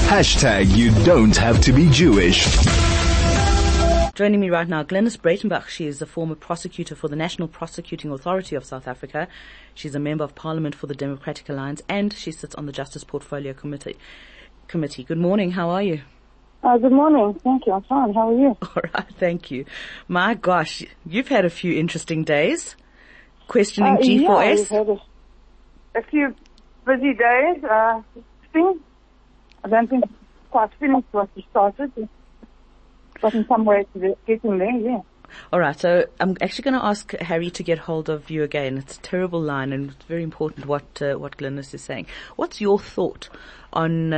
You don't have to be Jewish. Joining me right now, Glynis Breitenbach. She is a former prosecutor for the National Prosecuting Authority of South Africa. She's a member of Parliament for the Democratic Alliance, and she sits on the Justice Portfolio Committee. Good morning. How are you? Good morning. Thank you. I'm fine. How are you? All right. Thank you. My gosh, you've had a few interesting days questioning G4S. Yeah, we've had a few busy days. I don't think quite finished what we started. But in some way to getting there, yeah. All right, so I'm actually going to ask Harry to get hold of you again. It's a terrible line, and it's very important what Glynis is saying. What's your thought on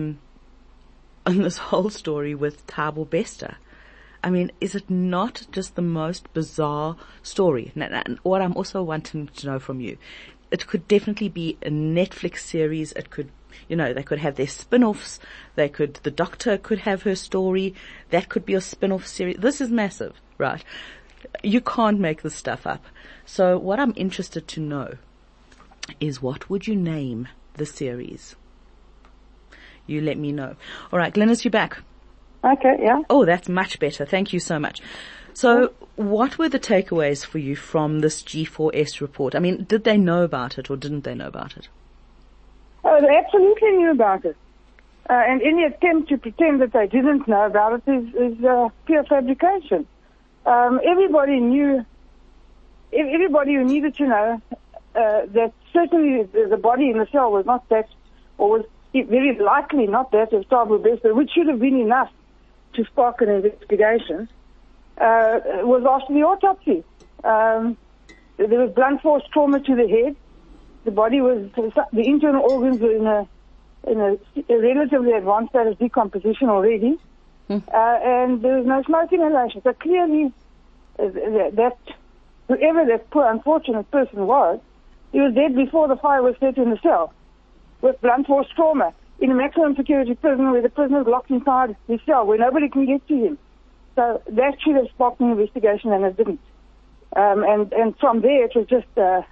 this whole story with Thabo Bester? I mean, is it not just the most bizarre story? And what I'm also wanting to know from you, it could definitely be a Netflix series. It could, they could have their spin-offs. The Doctor could have her story. That could be a spin-off series. This is massive, right? You can't make this stuff up. So what I'm interested to know is, what would you name the series? You let me know. All right, Glynis, you're back. Okay, yeah. Oh, that's much better. Thank you so much. So what were the takeaways for you from this G4S report? I mean, did they know about it or didn't they know about it? Oh, they absolutely knew about it. And any attempt to pretend that they didn't know about it is pure fabrication. Everybody knew, everybody who needed to know that certainly the body in the cell was not that, or was very likely not that of Thabo Bester, which should have been enough to spark an investigation, was after the autopsy. There was blunt force trauma to the head. The body was, the internal organs were in a relatively advanced state of decomposition already, and there was no smoke inhalation. So clearly, that whoever that poor unfortunate person was, he was dead before the fire was set in the cell, with blunt force trauma in a maximum security prison where the prisoner is locked inside his cell, where nobody can get to him. So that should have sparked an investigation, and it didn't. And from there, it was just,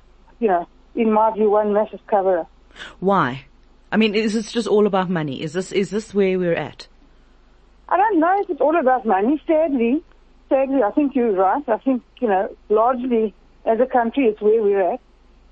in my view, one massive cover-up. Why? I mean, is this just all about money? Is this where we're at? I don't know if it's all about money. Sadly, I think you're right. I think, largely as a country, it's where we're at.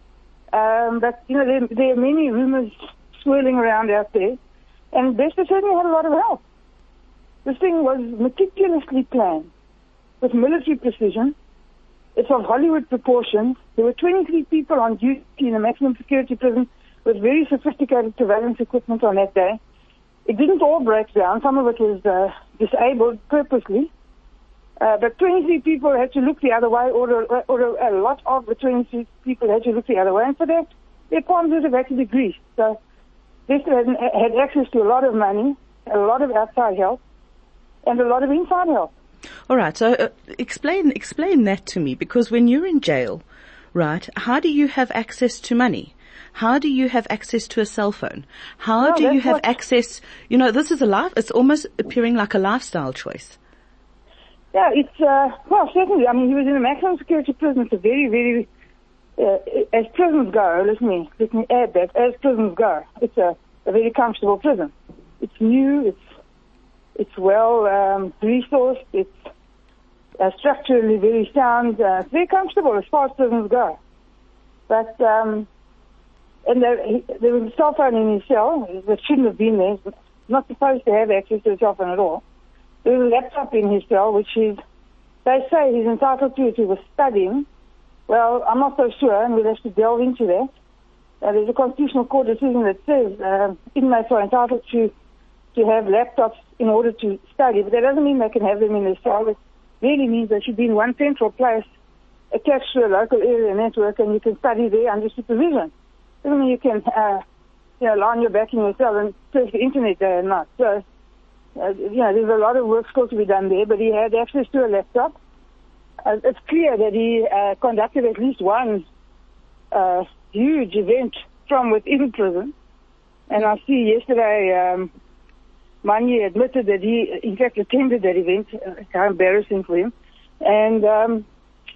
But, there are many rumors swirling around out there, and Bester certainly had a lot of help. This thing was meticulously planned with military precision. It's of Hollywood proportions. There were 23 people on duty in a maximum security prison with very sophisticated surveillance equipment on that day. It didn't all break down. Some of it was disabled purposely. But 23 people had to look the other way, or a lot of the 23 people had to look the other way. And for that, their palms would have had to be greased. So Bester had access to a lot of money, a lot of outside help, and a lot of inside help. All right. So explain that to me, because when you're in jail, right, how do you have access to money? How do you have access to a cell phone? How do you have access? This is it's almost appearing like a lifestyle choice. Yeah, it's, certainly. I mean, he was in a maximum security prison. It's a very, very, as prisons go, let me add that, as prisons go, it's a very comfortable prison. It's new, it's well, resourced, it's structurally very sound, it's very comfortable as far as prisons go. But, and there was a cell phone in his cell that shouldn't have been there. He's not supposed to have access to a cell phone at all. There was a laptop in his cell, which they say he's entitled to if he was studying. Well, I'm not so sure, and we'll have to delve into that. There's a constitutional court decision that says inmates are entitled to have laptops in order to study, but that doesn't mean they can have them in their cell. It really means they should be in one central place attached to a local area network, and you can study there under supervision. Doesn't mean you can, lie on your back in your cell and surf the internet day and night. So, there's a lot of work still to be done there, but he had access to a laptop. It's clear that he conducted at least one huge event from within prison. And I see yesterday, Manye admitted that he, in fact, attended that event. How embarrassing for him. So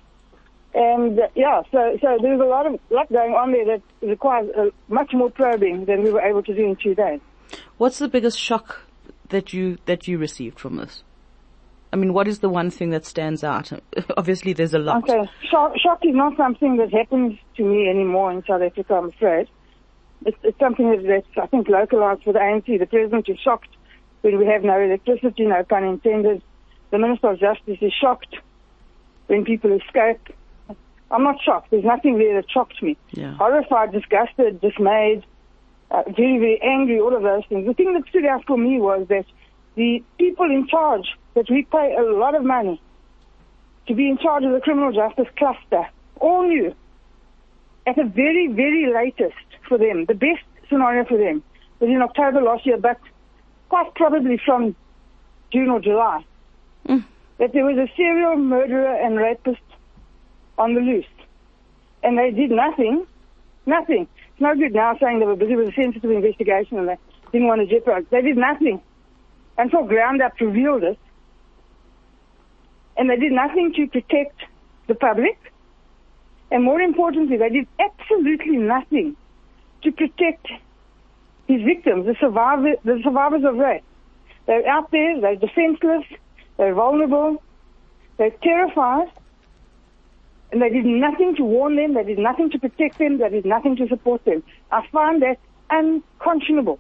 there's a lot going on there that requires much more probing than we were able to do in 2 days. What's the biggest shock that you received from this? I mean, what is the one thing that stands out? Obviously, there's a lot. Okay, shock is not something that happens to me anymore in South Africa, I'm afraid. It's something that's, I think, localized for the ANC. The president is shocked when we have no electricity, no pun intended. The Minister of Justice is shocked when people escape. I'm not shocked. There's nothing there that shocked me. Yeah. Horrified, disgusted, dismayed, very, very angry, all of those things. The thing that stood out for me was that the people in charge, that we pay a lot of money to be in charge of the criminal justice cluster, all knew at the very, very latest for them, the best scenario for them was in October last year, but quite probably from June or July, that there was a serial murderer and rapist on the loose. And they did nothing. Nothing. It's no good now saying they were busy with a sensitive investigation and they didn't want to jeopardize. They did nothing until Ground Up revealed it. And they did nothing to protect the public. And more importantly, they did absolutely nothing to protect his victims, the survivors of rape. They're out there, they're defenseless, they're vulnerable, they're terrified, and they did nothing to warn them, they did nothing to protect them, they did nothing to support them. I find that unconscionable.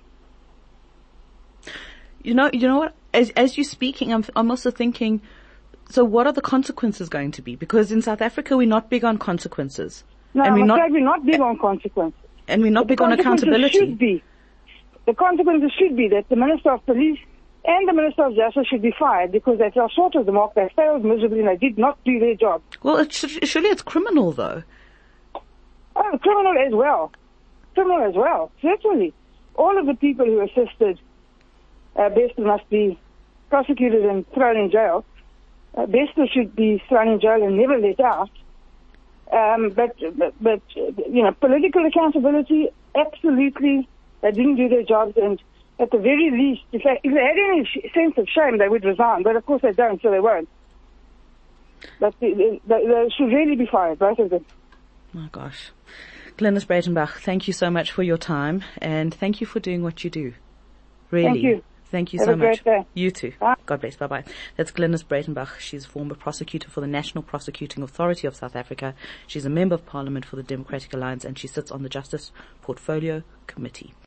You know what? As you're speaking, I'm also thinking, so what are the consequences going to be? Because in South Africa, we're not big on consequences. No, I'm afraid we're not big on consequences. And we're not big on accountability. The consequences should be that the Minister of Police and the Minister of Justice should be fired because they fell short of the mark, they failed miserably, and they did not do their job. Well, surely it's criminal, though. Oh, criminal as well. Criminal as well, certainly. All of the people who assisted Bester must be prosecuted and thrown in jail. Bester should be thrown in jail and never let out. But you know, political accountability, absolutely, they didn't do their jobs, and at the very least, if they had any sense of shame, they would resign. But of course they don't, so they won't. But they should really be fired, both of them. My gosh. Glynis Breitenbach, thank you so much for your time, and thank you for doing what you do. Really. Thank you. Thank you Have so a great much. day. You too. Bye. God bless. Bye-bye. That's Glynis Breitenbach. She's a former prosecutor for the National Prosecuting Authority of South Africa. She's a member of Parliament for the Democratic Alliance, and she sits on the Justice Portfolio Committee.